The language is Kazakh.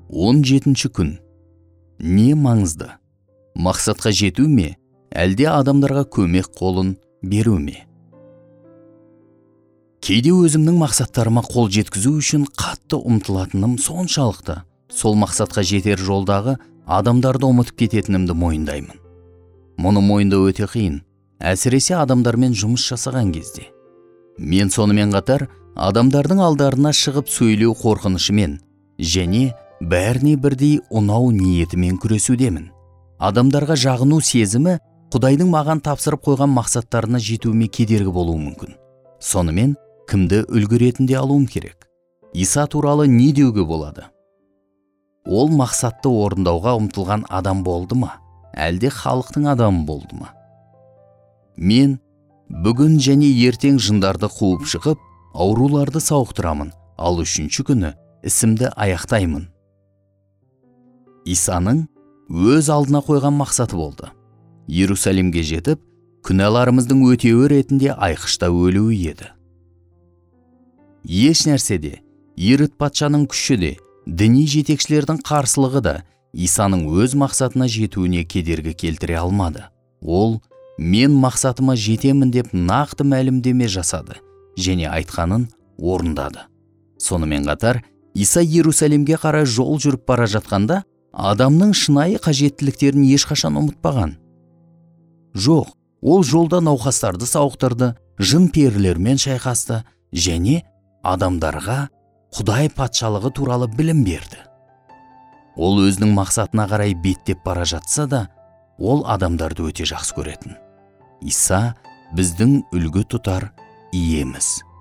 17-ші күн. Не маңызды? Мақсатқа жету ме, әлде адамдарға көмек қолын беру ме? Кейде өзімнің мақсаттарыма қол жеткізу үшін қатты ұмтылатыным соншалықты, сол мақсатқа жетер жолдағы адамдарды ұмытып кететінімді мойындаймын. Мұны мойындау өте қиын, әсіресе адамдармен жұмыс жасаған кезде. Мен сонымен қатар адамдардың алдарына шығып сөйлеу қорқынышымен және бәріне бірдей ұнау ниетімен күресудемін. Адамдарға жағыну сезімі Құдайдың маған тапсырып қойған мақсаттарына жетуіме кедергі болуы мүмкін. Сонымен кімді үлгі ретінде алуым керек? Иса туралы не деуге болады? Ол мақсатты орындауға ұмтылған адам болды ма, әлде халықтың адамы болды ма? Мен бүгін және ертең жындарды қуып шығып, ауруларды сауықтырамын, ал 3-ші күні ісімді аяқтаймын. Исаның өз алдына қойған мақсаты болды. Иерусалимге жетіп, күнәларымыздың өтеуі ретінде айқышта өлуі еді. Еш нәрседе, Ирод патшаның күші де, діни жетекшілердің қарсылығы да Исаның өз мақсатына жетуіне кедергі келтіре алмады. Ол, мен мақсатыма жетемін деп нақты мәлімдеме жасады және айтқанын орындады. Сонымен қатар, Иса Иерусалимге қарай жол жүріп бара жатқанда, адамның шынайы қажеттіліктерін ешқашан ұмытпаған. Жоқ, ол жолда науқастарды сауықтырды, жын перілермен шайқасты және адамдарға Құдай патшалығы туралы білім берді. Ол өзінің мақсатына қарай беттеп бара жатса да, ол адамдарды өте жақсы көретін. Иса біздің үлгі тұтар иеміз.